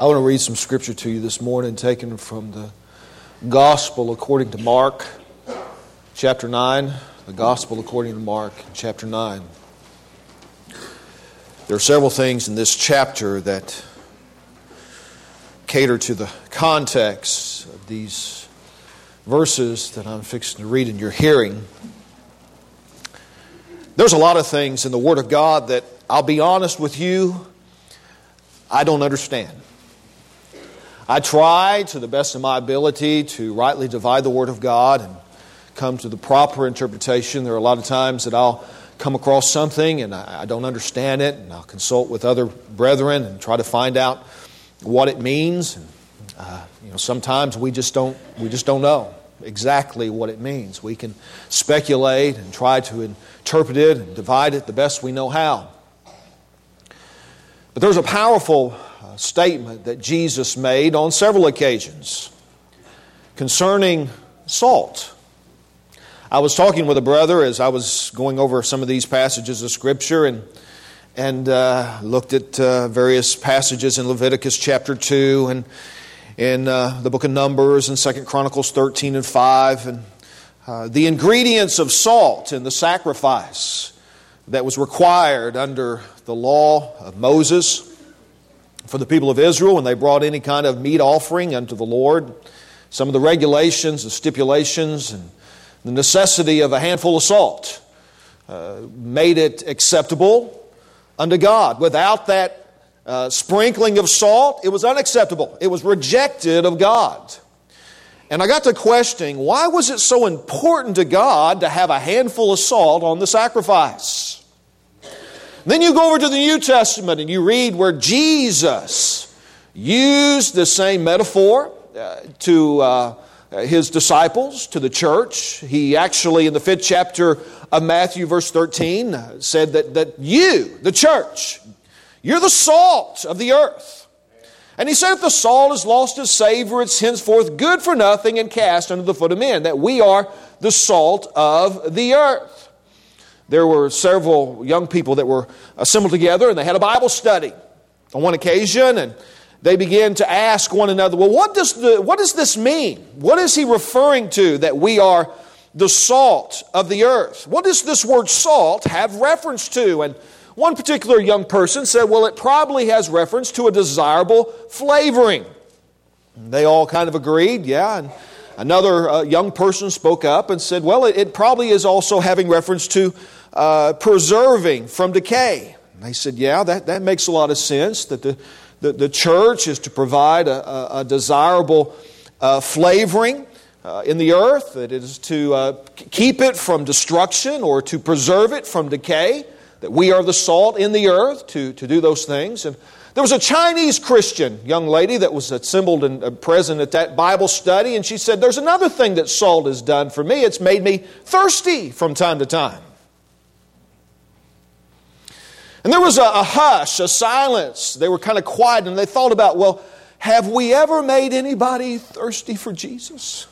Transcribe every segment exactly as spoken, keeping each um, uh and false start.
I want to read some scripture to you this morning, taken from the Gospel according to Mark, chapter nine. The Gospel according to Mark, chapter nine. There are several things in this chapter that cater to the context of these verses that I'm fixing to read in your hearing. There's a lot of things in the Word of God that, I'll be honest with you, I don't understand. I try to the best of my ability to rightly divide the Word of God and come to the proper interpretation. There are a lot of times that I'll come across something and I don't understand it, and I'll consult with other brethren and try to find out what it means. And, uh, you know, sometimes we just don't we just don't know exactly what it means. We can speculate and try to interpret it and divide it the best we know how. But there's a powerful uh, statement that Jesus made on several occasions concerning salt. I was talking with a brother as I was going over some of these passages of Scripture and and uh, looked at uh, various passages in Leviticus chapter two and in uh, the book of Numbers and Second Chronicles thirteen and five, and uh, the ingredients of salt in the sacrifice that was required under the law of Moses for the people of Israel when they brought any kind of meat offering unto the Lord. Some of the regulations, the stipulations, and the necessity of a handful of salt uh, made it acceptable unto God. Without that uh, sprinkling of salt, it was unacceptable. It was rejected of God. And I got to questioning, why was it so important to God to have a handful of salt on the sacrifice? Then you go over to the New Testament and you read where Jesus used the same metaphor uh, to uh, His disciples, to the church. He actually, in the fifth chapter of Matthew, verse thirteen, said that, that you, the church, you're the salt of the earth. And He said, if the salt has lost its savor, it's henceforth good for nothing and cast under the foot of men. That we are the salt of the earth. There were several young people that were assembled together and they had a Bible study on one occasion, and they began to ask one another, well, what does the, what does this mean? What is he referring to that we are the salt of the earth? What does this word salt have reference to? And one particular young person said, well, it probably has reference to a desirable flavoring. And they all kind of agreed, yeah. And another uh, young person spoke up and said, well, it, it probably is also having reference to uh, preserving from decay. And they said, yeah, that, that makes a lot of sense, that the The, the church is to provide a, a, a desirable uh, flavoring uh, in the earth. That it is to uh, keep it from destruction or to preserve it from decay. That we are the salt in the earth to, to do those things. And there was a Chinese Christian young lady that was assembled and uh, present at that Bible study. And she said, there's another thing that salt has done for me. It's made me thirsty from time to time. And there was a, a hush, a silence. They were kind of quiet and they thought about, well, have we ever made anybody thirsty for Jesus?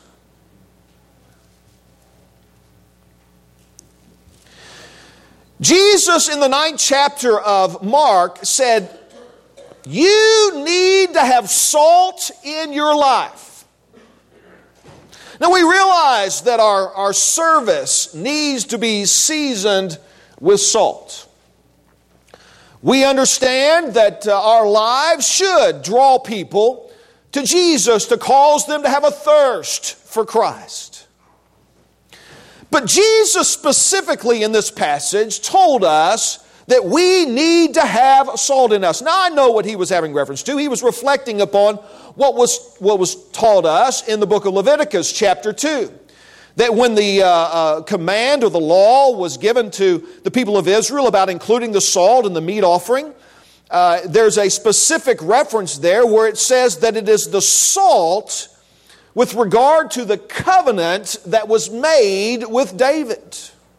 Jesus in the ninth chapter of Mark said, you need to have salt in your life. Now we realize that our, our service needs to be seasoned with salt. We understand that uh, our lives should draw people to Jesus to cause them to have a thirst for Christ. But Jesus specifically in this passage told us that we need to have salt in us. Now I know what He was having reference to. He was reflecting upon what was, what was taught us in the book of Leviticus chapter two. That when the uh, uh, command or the law was given to the people of Israel about including the salt in the meat offering, uh, there's a specific reference there where it says that it is the salt with regard to the covenant that was made with David.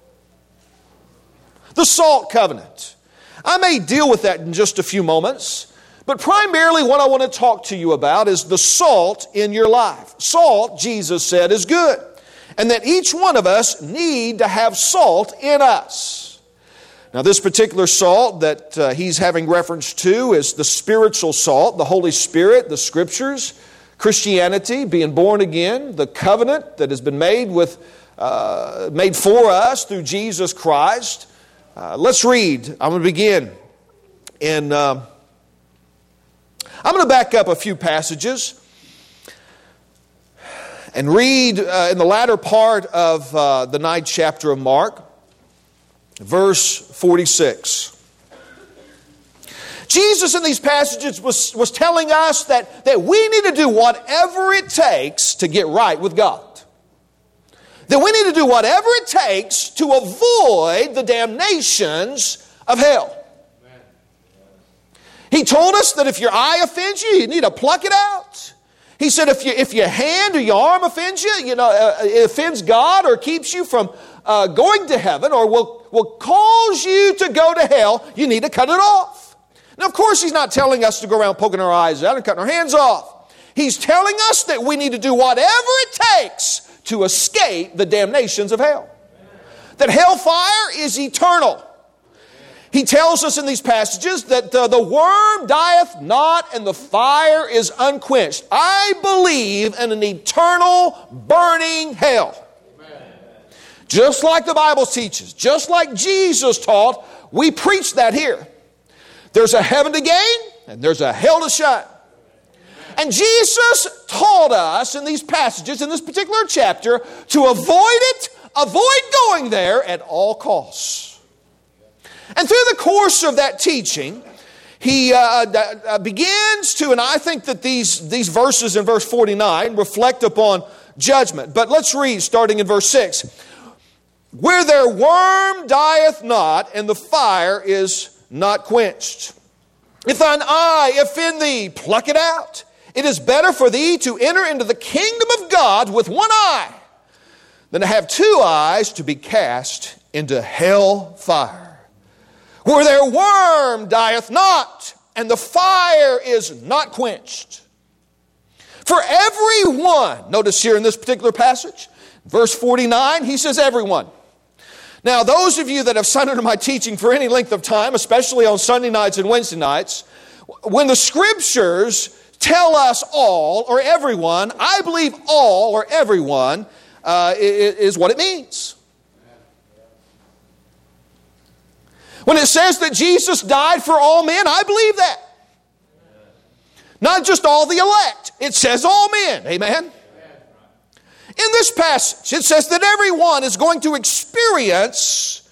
The salt covenant. I may deal with that in just a few moments, but primarily what I want to talk to you about is the salt in your life. Salt, Jesus said, is good. And that each one of us need to have salt in us. Now, this particular salt that uh, he's having reference to is the spiritual salt, the Holy Spirit, the Scriptures, Christianity, being born again, the covenant that has been made with, uh, made for us through Jesus Christ. Uh, let's read. I'm going to begin in. Uh, I'm going to back up a few passages and read uh, in the latter part of uh, the ninth chapter of Mark. Verse forty-six. Jesus in these passages was, was telling us that, that we need to do whatever it takes to get right with God. That we need to do whatever it takes to avoid the damnations of hell. He told us that if your eye offends you, you need to pluck it out. He said if, you, if your hand or your arm offends you, you know, uh, it offends God or keeps you from uh, going to heaven or will, will cause you to go to hell, you need to cut it off. Now, of course, he's not telling us to go around poking our eyes out and cutting our hands off. He's telling us that we need to do whatever it takes to escape the damnations of hell. That hellfire is eternal. He tells us in these passages that uh, the worm dieth not and the fire is unquenched. I believe in an eternal burning hell. Amen. Just like the Bible teaches, just like Jesus taught, we preach that here. There's a heaven to gain and there's a hell to shine. And Jesus taught us in these passages, in this particular chapter, to avoid it, avoid going there at all costs. And through the course of that teaching, he uh, uh, begins to, and I think that these, these verses in verse forty-nine reflect upon judgment. But let's read starting in verse six. Where their worm dieth not, and the fire is not quenched. If thine eye offend thee, pluck it out. It is better for thee to enter into the kingdom of God with one eye than to have two eyes to be cast into hell fire. Where their worm dieth not, and the fire is not quenched. For everyone, notice here in this particular passage, verse forty-nine, he says everyone. Now, those of you that have sat under my teaching for any length of time, especially on Sunday nights and Wednesday nights, when the Scriptures tell us all or everyone, I believe all or everyone uh, is what it means. When it says that Jesus died for all men, I believe that. Not just all the elect. It says all men. Amen? In this passage, it says that everyone is going to experience,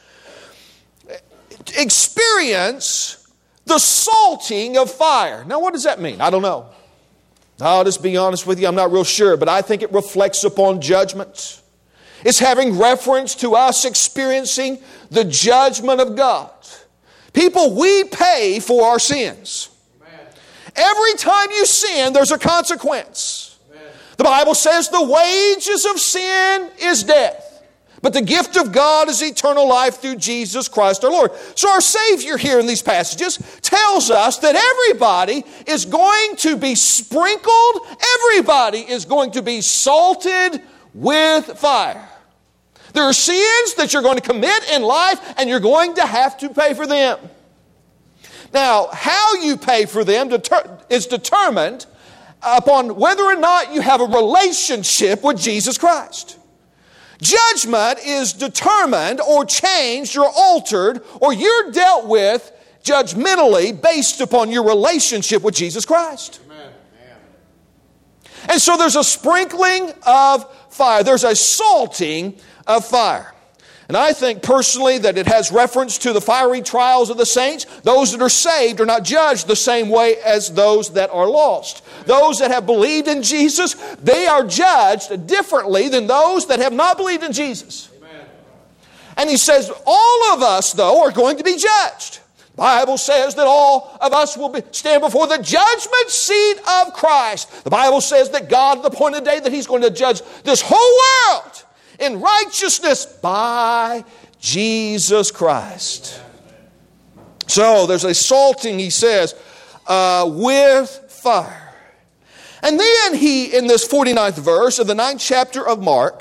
experience the salting of fire. Now, what does that mean? I don't know. I'll just be honest with you, I'm not real sure, but I think it reflects upon judgment. It's having reference to us experiencing the judgment of God. People, we pay for our sins. Amen. Every time you sin, there's a consequence. Amen. The Bible says the wages of sin is death, but the gift of God is eternal life through Jesus Christ our Lord. So our Savior here in these passages tells us that everybody is going to be sprinkled, everybody is going to be salted with fire. There are sins that you're going to commit in life and you're going to have to pay for them. Now, how you pay for them deter- is determined upon whether or not you have a relationship with Jesus Christ. Judgment is determined or changed or altered or you're dealt with judgmentally based upon your relationship with Jesus Christ. Amen. And so there's a sprinkling of fire. There's a salting of fire. And I think personally that it has reference to the fiery trials of the saints. Those that are saved are not judged the same way as those that are lost. Those that have believed in Jesus, they are judged differently than those that have not believed in Jesus. Amen. And he says all of us, though, are going to be judged. The Bible says that all of us will be, stand before the judgment seat of Christ. The Bible says that God, at the appointed day, that He's going to judge this whole world in righteousness by Jesus Christ. So there's a salting, he says, uh, with fire. And then he, in this forty-ninth verse of the ninth chapter of Mark,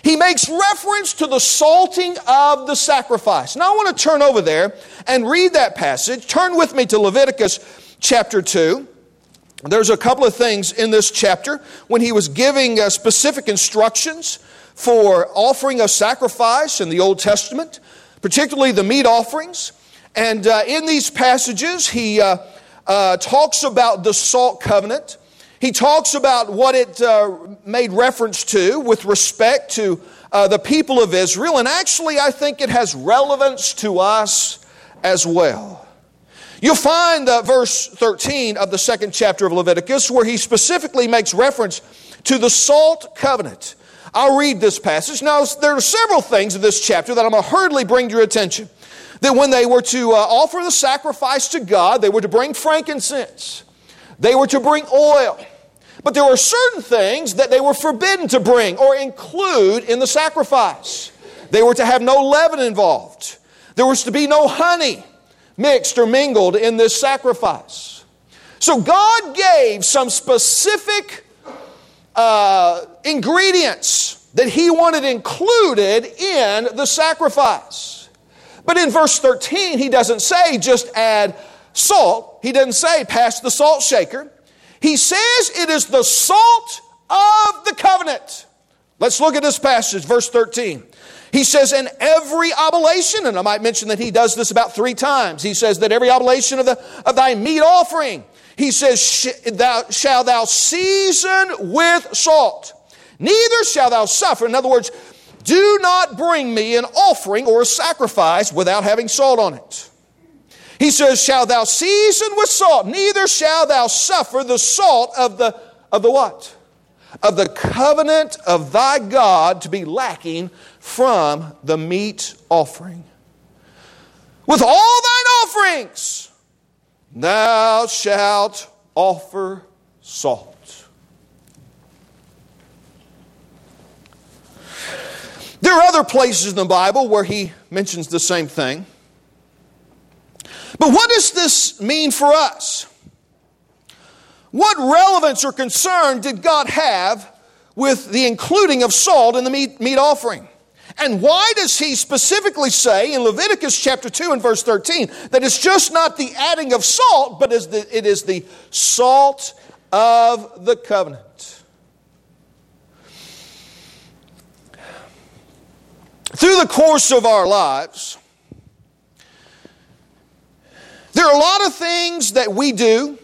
he makes reference to the salting of the sacrifice. Now I want to turn over there and read that passage. Turn with me to Leviticus chapter two. There's a couple of things in this chapter when he was giving uh, specific instructions for offering a sacrifice in the Old Testament, particularly the meat offerings. And uh, in these passages, he uh, uh, talks about the salt covenant. He talks about what it uh, made reference to with respect to uh, the people of Israel. And actually, I think it has relevance to us as well. You'll find uh, verse thirteen of the second chapter of Leviticus where he specifically makes reference to the salt covenant. I'll read this passage. Now, there are several things in this chapter that I'm going to hurriedly bring to your attention. That when they were to uh, offer the sacrifice to God, they were to bring frankincense. They were to bring oil. But there were certain things that they were forbidden to bring or include in the sacrifice. They were to have no leaven involved. There was to be no honey mixed or mingled in this sacrifice. So God gave some specific uh, ingredients that He wanted included in the sacrifice. But in verse thirteen, He doesn't say just add salt. He doesn't say pass the salt shaker. He says it is the salt of the covenant. Let's look at this passage, verse thirteen. He says, in every oblation, and I might mention that he does this about three times. He says that every oblation of, the, of thy meat offering, he says, thou, shall thou season with salt. Neither shalt thou suffer. In other words, do not bring me an offering or a sacrifice without having salt on it. He says, shall thou season with salt, neither shall thou suffer the salt of the, of the what? Of the covenant of thy God to be lacking from the meat offering. With all thine offerings, thou shalt offer salt. There are other places in the Bible where he mentions the same thing. But what does this mean for us? What relevance or concern did God have with the including of salt in the meat, meat offering? And why does he specifically say in Leviticus chapter two and verse thirteen that it's just not the adding of salt, but it is the salt of the covenant? Through the course of our lives, there are a lot of things that we do.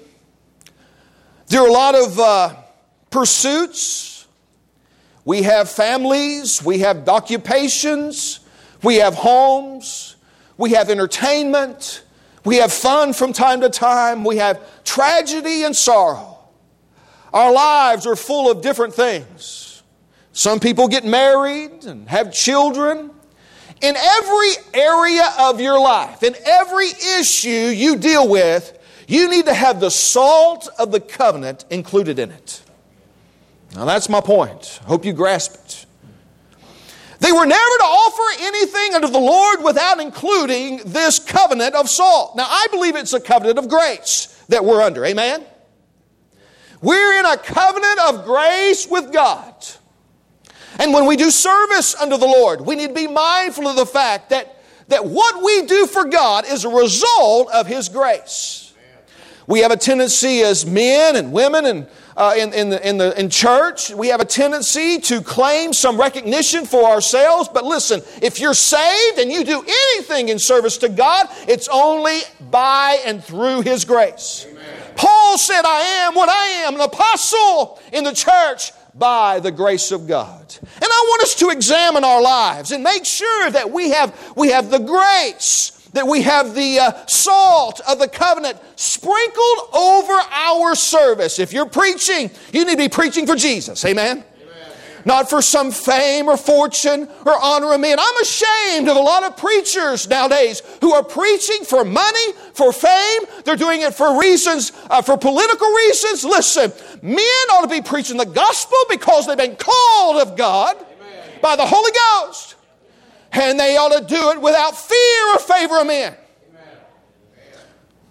There are a lot of uh, pursuits. We have families. We have occupations. We have homes. We have entertainment. We have fun from time to time. We have tragedy and sorrow. Our lives are full of different things. Some people get married and have children. In every area of your life, in every issue you deal with, you need to have the salt of the covenant included in it. Now that's my point. I hope you grasp it. They were never to offer anything unto the Lord without including this covenant of salt. Now I believe it's a covenant of grace that we're under. Amen? We're in a covenant of grace with God. And when we do service unto the Lord, we need to be mindful of the fact that, that what we do for God is a result of His grace. We have a tendency as men and women and uh, in, in, the, in, the, in church, we have a tendency to claim some recognition for ourselves. But listen, if you're saved and you do anything in service to God, it's only by and through His grace. Amen. Paul said, I am what I am, an apostle in the church, by the grace of God. And I want us to examine our lives and make sure that we have, we have the grace, that we have the uh, salt of the covenant sprinkled over our service. If you're preaching, you need to be preaching for Jesus. Amen? Not for some fame or fortune or honor of men. I'm ashamed of a lot of preachers nowadays who are preaching for money, for fame. They're doing it for reasons, uh, for political reasons. Listen, men ought to be preaching the gospel because they've been called of God Amen. By the Holy Ghost. And they ought to do it without fear or favor of men. Amen.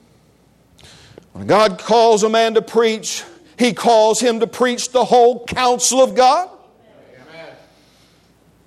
When God calls a man to preach, He calls him to preach the whole counsel of God.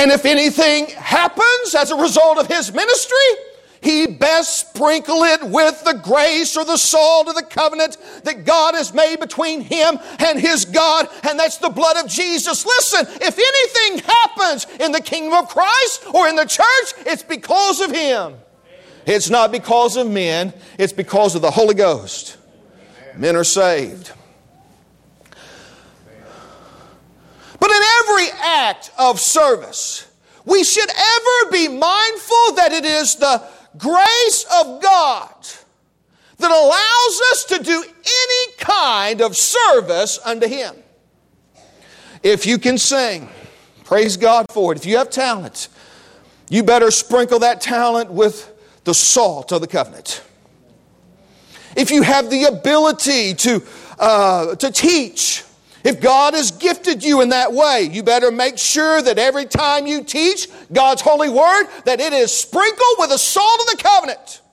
And if anything happens as a result of his ministry, he best sprinkle it with the grace or the salt of the covenant that God has made between him and his God, and that's the blood of Jesus. Listen, if anything happens in the kingdom of Christ or in the church, it's because of him. It's not because of men, it's because of the Holy Ghost. Men are saved. But in every act of service, we should ever be mindful that it is the grace of God that allows us to do any kind of service unto him. If you can sing, praise God for it. If you have talent, you better sprinkle that talent with the salt of the covenant. If you have the ability to, uh, to teach, if God has gifted you in that way, you better make sure that every time you teach God's holy word, that it is sprinkled with the salt of the covenant.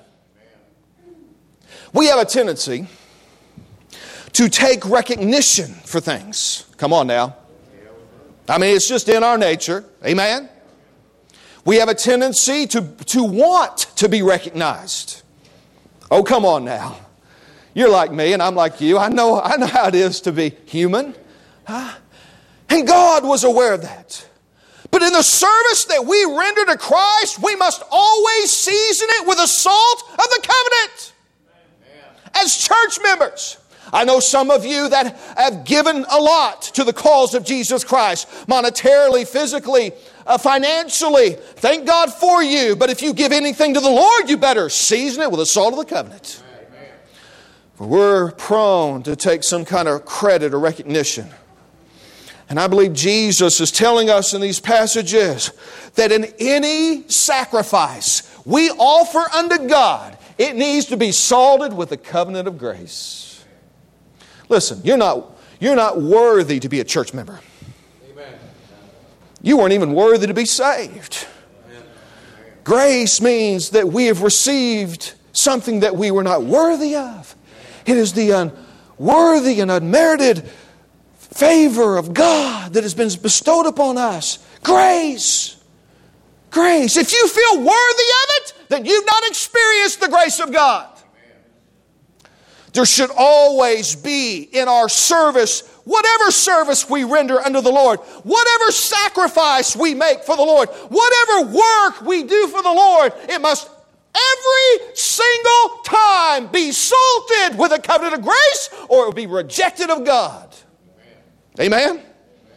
We have a tendency to take recognition for things. Come on now. I mean, it's just in our nature. Amen? We have a tendency to, to want to be recognized. Oh, come on now. You're like me and I'm like you. I know, I know how it is to be human. Huh? And God was aware of that. But in the service that we render to Christ, we must always season it with the salt of the covenant. As church members, I know some of you that have given a lot to the cause of Jesus Christ, monetarily, physically, uh, financially. Thank God for you. But if you give anything to the Lord, you better season it with the salt of the covenant. For we're prone to take some kind of credit or recognition. And I believe Jesus is telling us in these passages that in any sacrifice we offer unto God, it needs to be salted with the covenant of grace. Listen, you're not, you're not worthy to be a church member. Amen. You weren't even worthy to be saved. Amen. Grace means that we have received something that we were not worthy of. It is the unworthy and unmerited favor of God that has been bestowed upon us. Grace. Grace. If you feel worthy of it, then you've not experienced the grace of God. There should always be in our service, whatever service we render unto the Lord, whatever sacrifice we make for the Lord, whatever work we do for the Lord, it must every single time be salted with a covenant of grace, or it will be rejected of God. Amen? Amen?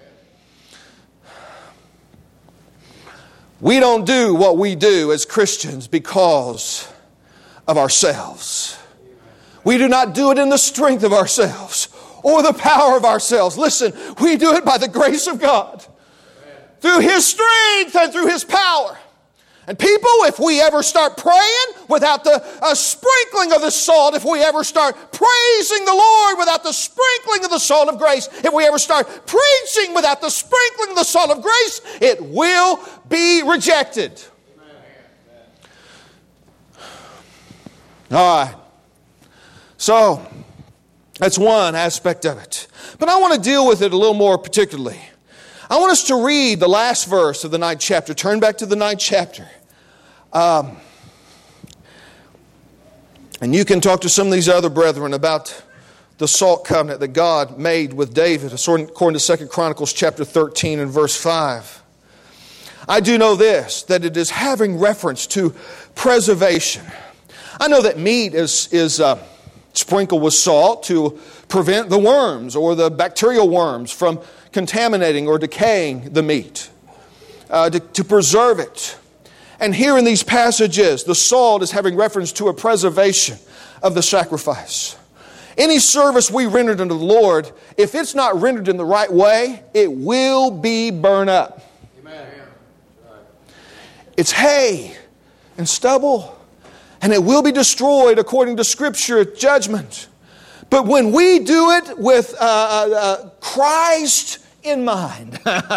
We don't do what we do as Christians because of ourselves. We do not do it in the strength of ourselves or the power of ourselves. Listen, we do it by the grace of God. Through His strength and through His power. And people, if we ever start praying without the uh, sprinkling of the salt, if we ever start praising the Lord without the sprinkling of the salt of grace, if we ever start preaching without the sprinkling of the salt of grace, it will be rejected. Amen. All right. So, that's one aspect of it. But I want to deal with it a little more particularly. I want us to read the last verse of the ninth chapter. Turn back to the ninth chapter. Um, and you can talk to some of these other brethren about the salt covenant that God made with David, according to Second Chronicles chapter thirteen and verse five. I do know this, that it is having reference to preservation. I know that meat is, is uh, sprinkled with salt to prevent the worms or the bacterial worms from contaminating or decaying the meat, uh, to, to preserve it. And here in these passages, the salt is having reference to a preservation of the sacrifice. Any service we rendered unto the Lord, if it's not rendered in the right way, it will be burned up. Amen. It's hay and stubble, and it will be destroyed according to Scripture at judgment. But when we do it with uh, uh, Christ in mind,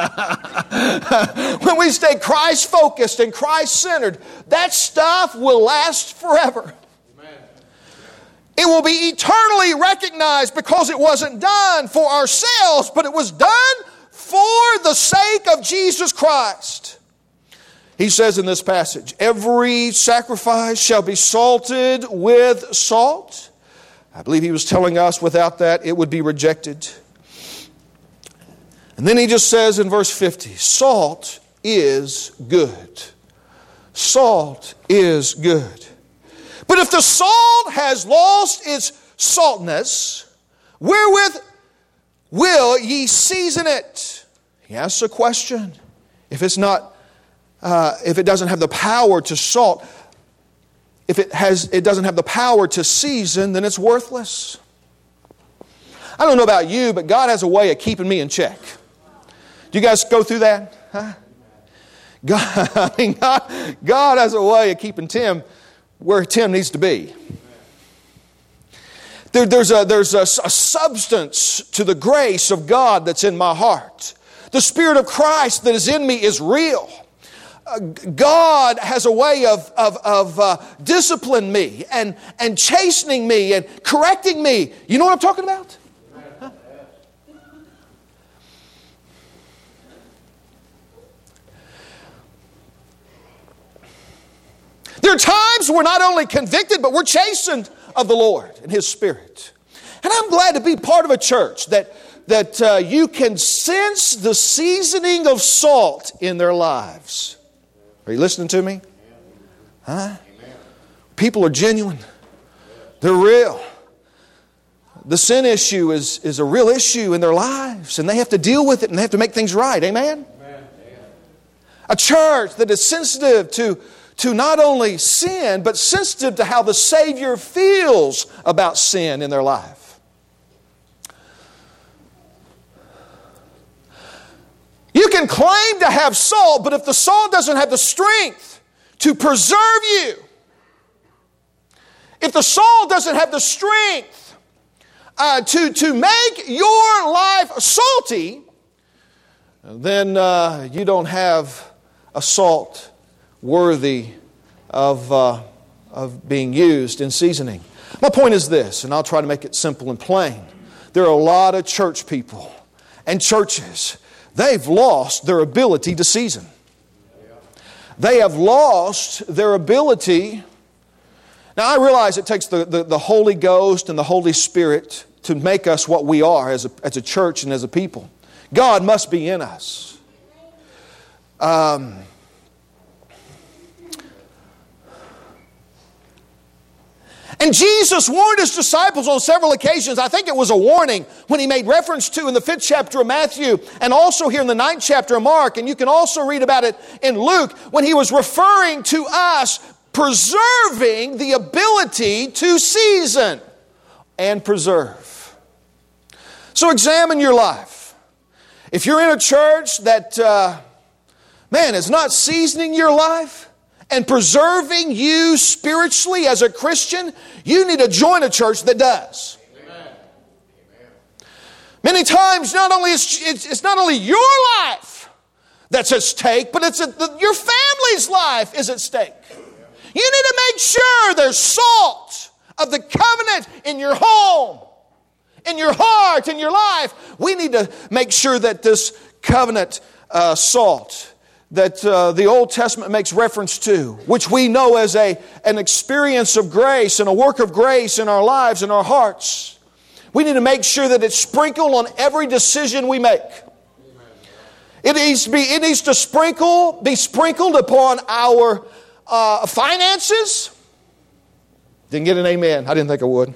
when we stay Christ-focused and Christ-centered, that stuff will last forever. Amen. It will be eternally recognized because it wasn't done for ourselves, but it was done for for the sake of Jesus Christ. He says in this passage, every sacrifice shall be salted with salt. I believe he was telling us without that it would be rejected. And then he just says in verse fifty, salt is good. Salt is good. But if the salt has lost its saltness, wherewith will ye season it? He asks a question. If it's not, uh, if it doesn't have the power to salt, if it has, it doesn't have the power to season, then it's worthless. I don't know about you, but God has a way of keeping me in check. Do you guys go through that? Huh? God, I mean, God, God has a way of keeping Tim where Tim needs to be. There, there's a, there's a, a substance to the grace of God that's in my heart. The Spirit of Christ that is in me is real. Uh, God has a way of, of, of uh, disciplining me and, and chastening me and correcting me. You know what I'm talking about? Huh? There are times we're not only convicted, but we're chastened of the Lord and His Spirit. And I'm glad to be part of a church that, that uh, you can sense the seasoning of salt in their lives. Are you listening to me? Huh? People are genuine. They're real. The sin issue is, is a real issue in their lives, and they have to deal with it and they have to make things right. Amen? Amen. A church that is sensitive to to not only sin, but sensitive to how the Savior feels about sin in their life. You can claim to have salt, but if the salt doesn't have the strength to preserve you, if the salt doesn't have the strength uh, to, to make your life salty, then uh, you don't have a salt worthy of, uh, of being used in seasoning. My point is this, and I'll try to make it simple and plain. There are a lot of church people and churches, they've lost their ability to season. They have lost their ability. Now I realize it takes the, the, the Holy Ghost and the Holy Spirit to make us what we are as a, as a church and as a people. God must be in us. Um... And Jesus warned His disciples on several occasions. I think it was a warning when He made reference to in the fifth chapter of Matthew and also here in the ninth chapter of Mark. And you can also read about it in Luke when He was referring to us preserving the ability to season and preserve. So examine your life. If you're in a church that, uh, man, is not seasoning your life and preserving you spiritually as a Christian, you need to join a church that does. Amen. Many times, not only is it's, it's not only your life that's at stake, but it's at the, your family's life is at stake. You need to make sure there's salt of the covenant in your home, in your heart, in your life. We need to make sure that this covenant uh, salt that uh, the Old Testament makes reference to, which we know as a, an experience of grace and a work of grace in our lives and our hearts. We need to make sure that it's sprinkled on every decision we make. It needs to be, it needs to sprinkle, be sprinkled upon our uh, finances. Didn't get an amen. I didn't think I would.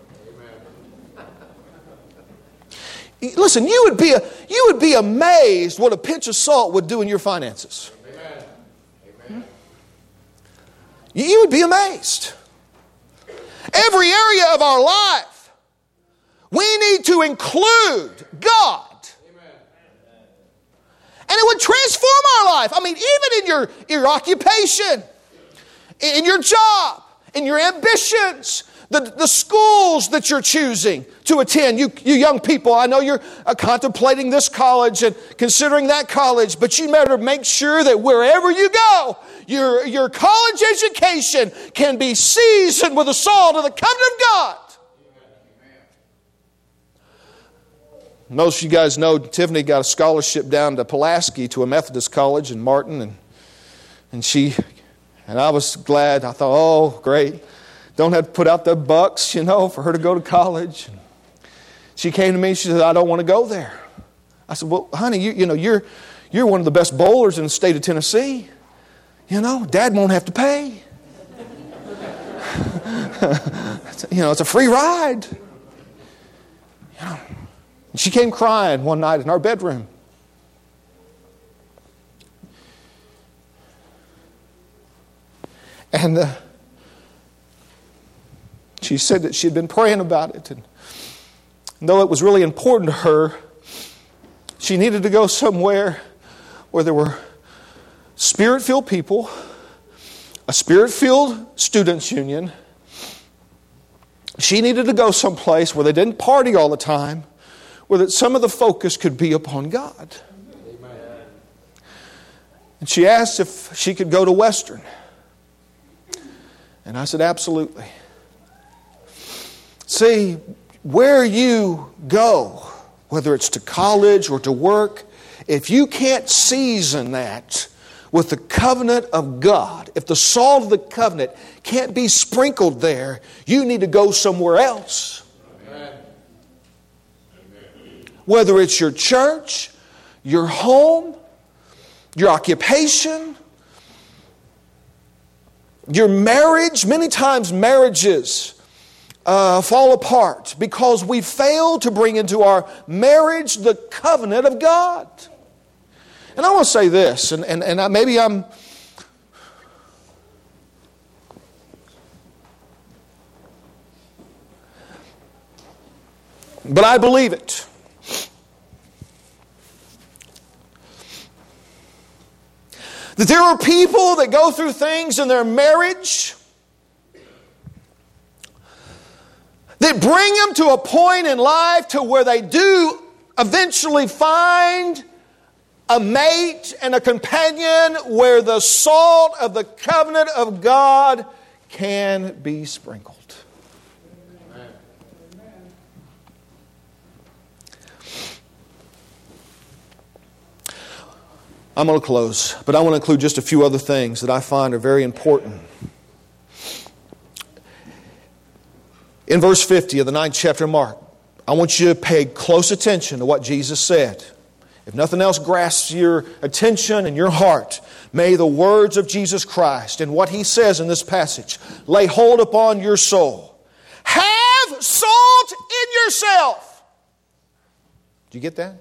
Listen, you would be a, you would be amazed what a pinch of salt would do in your finances. Amen. Amen. You would be amazed. Every area of our life, we need to include God. Amen. And it would transform our life. I mean, even in your, your occupation, in your job, in your ambitions, The, the schools that you're choosing to attend. You, you young people, I know you're uh, contemplating this college and considering that college, but you better make sure that wherever you go, your, your college education can be seasoned with the salt of the covenant of God. most of you guys know Tiffany got a scholarship down to Pulaski to a Methodist college in Martin, and and she and I was glad. I thought, oh, great. Don't have to put out the bucks, you know, for her to go to college. She came to me, she said, I don't want to go there. I said, well, honey, you, you know, you're you're one of the best bowlers in the state of Tennessee. You know, Dad won't have to pay. You know, it's a free ride. You know. She came crying one night in our bedroom. And uh, she said that she had been praying about it. And though it was really important to her, she needed to go somewhere where there were Spirit-filled people, a Spirit-filled students' union. She needed to go someplace where they didn't party all the time, where that some of the focus could be upon God. Amen. And she asked if she could go to Western. And I said, absolutely. See, where you go, whether it's to college or to work, if you can't season that with the covenant of God, if the salt of the covenant can't be sprinkled there, you need to go somewhere else. Amen. Whether it's your church, your home, your occupation, your marriage. Many times marriages uh, fall apart because we fail to bring into our marriage the covenant of God. And I want to say this, and, and, and I, maybe I'm... But I believe it. That there are people that go through things in their marriage that bring them to a point in life to where they do eventually find a mate and a companion where the salt of the covenant of God can be sprinkled. Amen. I'm going to close, but I want to include just a few other things that I find are very important. In verse fifty of the ninth chapter of Mark, I want you to pay close attention to what Jesus said. If nothing else grasps your attention and your heart, may the words of Jesus Christ and what He says in this passage lay hold upon your soul. Have salt in yourself. Do you get that?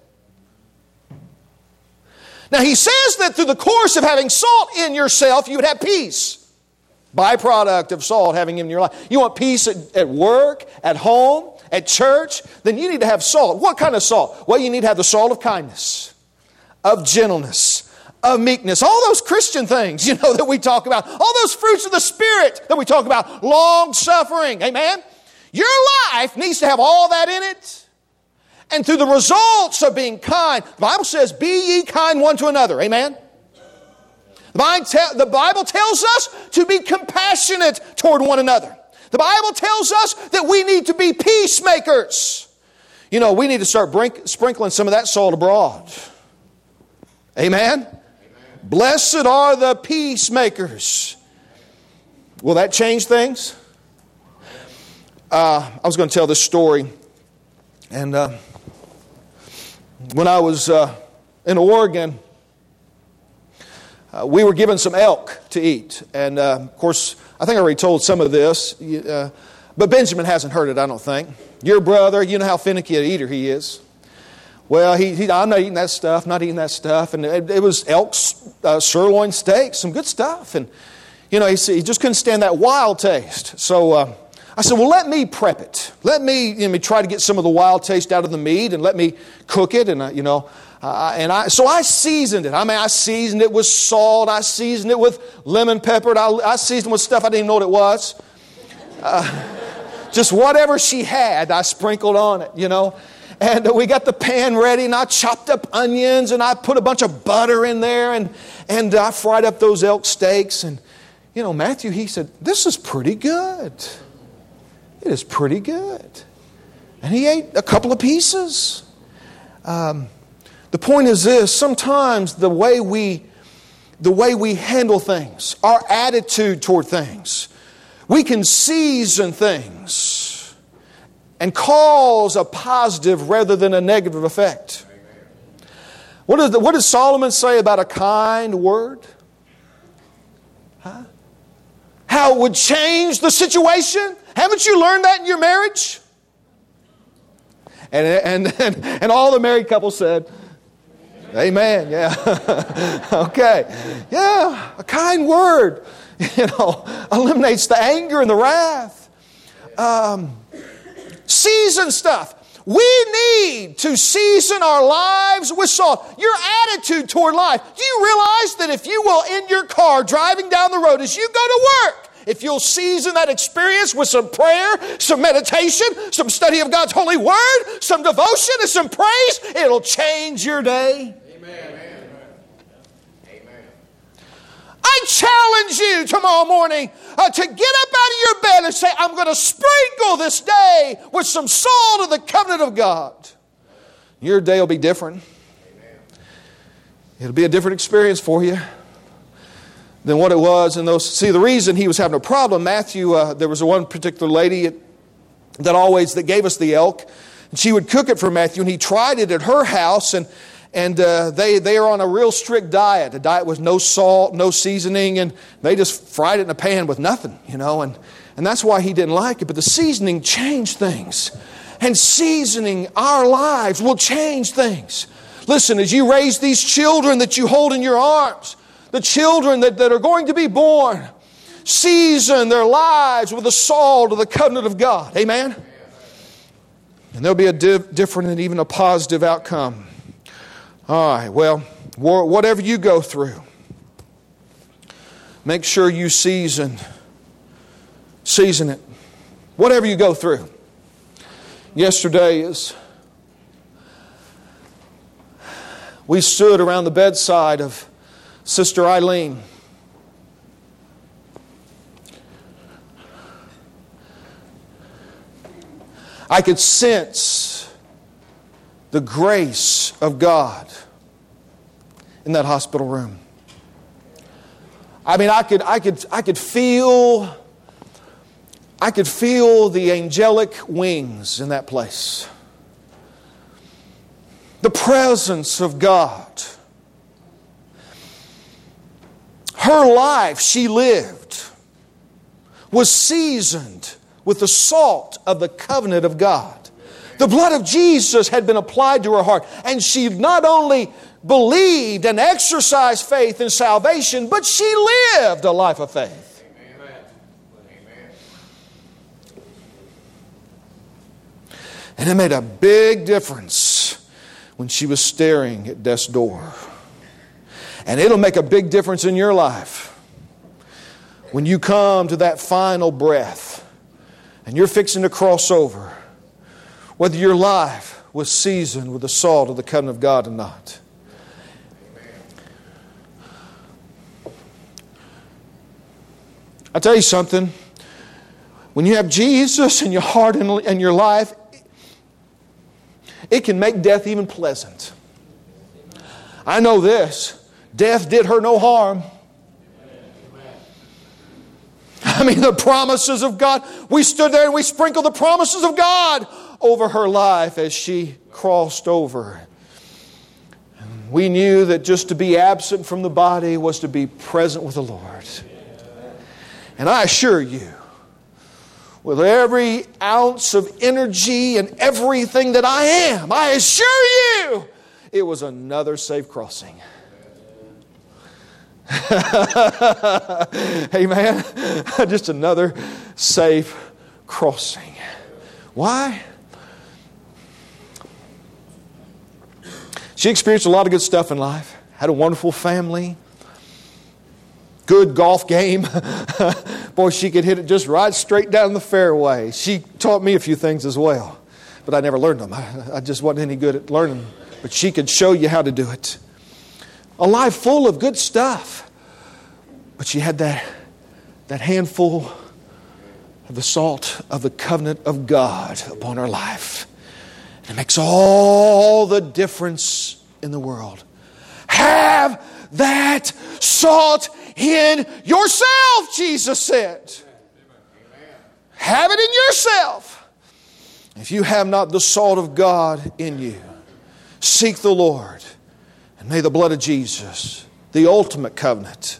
Now He says that through the course of having salt in yourself, you would have peace. Byproduct of salt having in your life. You want peace at, at work, at home, at church, then you need to have salt. What kind of salt? Well, you need to have the salt of kindness, of gentleness, of meekness. All those Christian things, you know, that we talk about. All those fruits of the Spirit that we talk about. Long suffering. Amen? Your life needs to have all that in it. And through the results of being kind, the Bible says, be ye kind one to another. Amen? The Bible tells us to be compassionate toward one another. The Bible tells us that we need to be peacemakers. You know, we need to start brink, sprinkling some of that salt abroad. Amen? Amen? Blessed are the peacemakers. Will that change things? Uh, I was going to tell this story. And uh, when I was uh, in Oregon, Uh, we were given some elk to eat. And, uh, of course, I think I already told some of this. Uh, but Benjamin hasn't heard it, I don't think. Your brother, you know how finicky an eater he is. Well, he, he, I'm not eating that stuff, not eating that stuff. And it, it was elk uh, sirloin steak, some good stuff. And, you know, he, he just couldn't stand that wild taste. So uh, I said, well, let me prep it. Let me, you know, try to get some of the wild taste out of the meat and let me cook it. And, uh, you know... Uh, and I, so I seasoned it. I mean, I seasoned it with salt. I seasoned it with lemon pepper. I, I seasoned it with stuff I didn't even know what it was. Uh, just whatever she had, I sprinkled on it, you know. And we got the pan ready, and I chopped up onions, and I put a bunch of butter in there, and, and I fried up those elk steaks. And, you know, Matthew, he said, this is pretty good. It is pretty good. And he ate a couple of pieces. Um, the point is this, sometimes the way we, the way we handle things, our attitude toward things, we can season things and cause a positive rather than a negative effect. What, is the, what does Solomon say about a kind word? Huh? How it would change the situation? Haven't you learned that in your marriage? And, and, and, and all the married couples said, amen, yeah. Okay. Yeah, a kind word, you know, eliminates the anger and the wrath. Um, season stuff. We need to season our lives with salt. Your attitude toward life. Do you realize that if you will, in your car, driving down the road as you go to work, if you'll season that experience with some prayer, some meditation, some study of God's holy word, some devotion and some praise, it'll change your day. Amen. Amen. I challenge you tomorrow morning uh, to get up out of your bed and say, I'm going to sprinkle this day with some salt of the covenant of God. Your day will be different. Amen. It'll be a different experience for you than what it was in those. See, the reason he was having a problem, Matthew, uh, there was one particular lady that always, that gave us the elk, and she would cook it for Matthew, and he tried it at her house, and and uh, they, they are on a real strict diet. A diet with no salt, no seasoning, and they just fried it in a pan with nothing, you know, and, and that's why he didn't like it. But the seasoning changed things, and seasoning our lives will change things. Listen, as you raise these children that you hold in your arms, the children that, that are going to be born, season their lives with the salt of the covenant of God. Amen? And there'll be a div- different and even a positive outcome. All right, well, whatever you go through, make sure you season, season it. Whatever you go through. Yesterday is, we stood around the bedside of Sister Eileen. I could sense the grace of God in that hospital room. I mean, I could, I could, I could feel, I could feel the angelic wings in that place. The presence of God. Her life she lived was seasoned with the salt of the covenant of God. The blood of Jesus had been applied to her heart, and she not only believed and exercised faith in salvation, but she lived a life of faith. Amen. Amen. And it made a big difference when she was staring at death's door. And it'll make a big difference in your life when you come to that final breath and you're fixing to cross over, whether your life was seasoned with the salt of the covenant of God or not. I'll tell you something. When you have Jesus in your heart and your life, it can make death even pleasant. I know this. Death did her no harm. I mean, the promises of God. We stood there and we sprinkled the promises of God over her life as she crossed over. We knew that just to be absent from the body was to be present with the Lord. And I assure you, with every ounce of energy and everything that I am, I assure you, it was another safe crossing. Amen. Just another safe crossing. Why? She experienced a lot of good stuff in life. Had a wonderful family. Good golf game. Boy, she could hit it just right straight down the fairway. She taught me a few things as well. But I never learned them. I, I just wasn't any good at learning. But she could show you how to do it. A life full of good stuff. But she had that, that handful of the salt of the covenant of God upon her life. It makes all the difference in the world. Have that salt in yourself, Jesus said. Have it in yourself. If you have not the salt of God in you, seek the Lord. And may the blood of Jesus, the ultimate covenant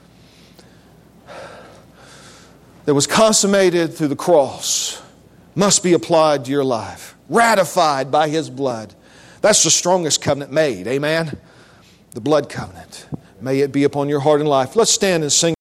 that was consummated through the cross, must be applied to your life, ratified by His blood. That's the strongest covenant made. Amen? The blood covenant. May it be upon your heart and life. Let's stand and sing.